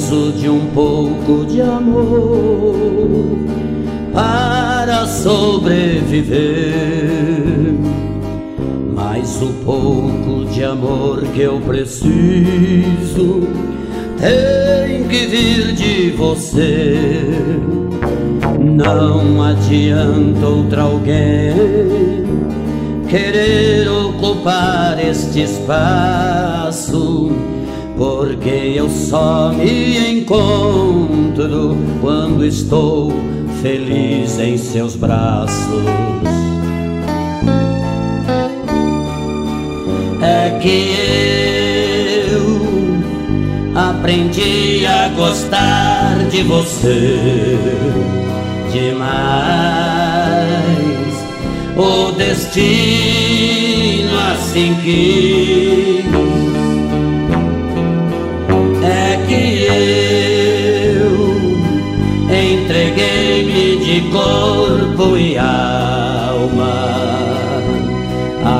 preciso de um pouco de amor para sobreviver. Mas o pouco de amor que eu preciso tem que vir de você. Não adianta outra alguém querer ocupar este espaço, porque eu só me encontro quando estou feliz em seus braços. É que eu aprendi a gostar de você demais. O destino assim quis. É que eu entreguei-me de corpo e alma a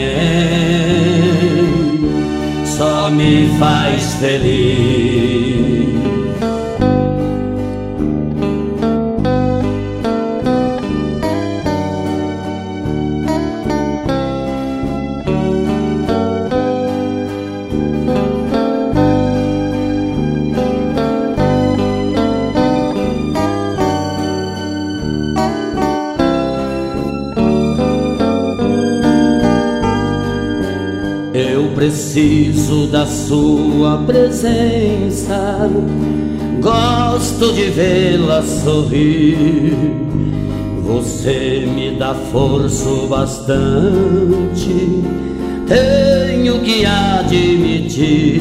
quem só me faz feliz. Eu preciso da sua presença, gosto de vê-la sorrir. Você me dá força o bastante, tenho que admitir.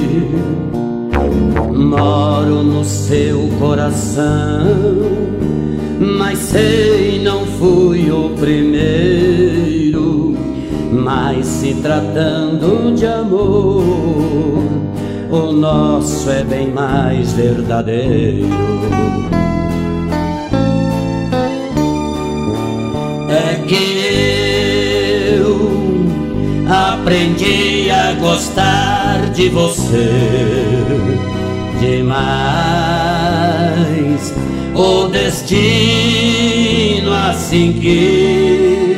Moro no seu coração, mas sei não fui o primeiro. Mas se tratando de amor, o nosso é bem mais verdadeiro. É que eu aprendi a gostar de você demais. O destino assim quis.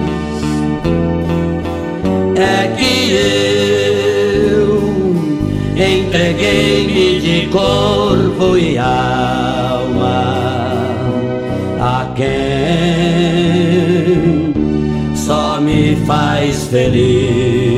É que eu entreguei-me de corpo e alma a quem só me faz feliz.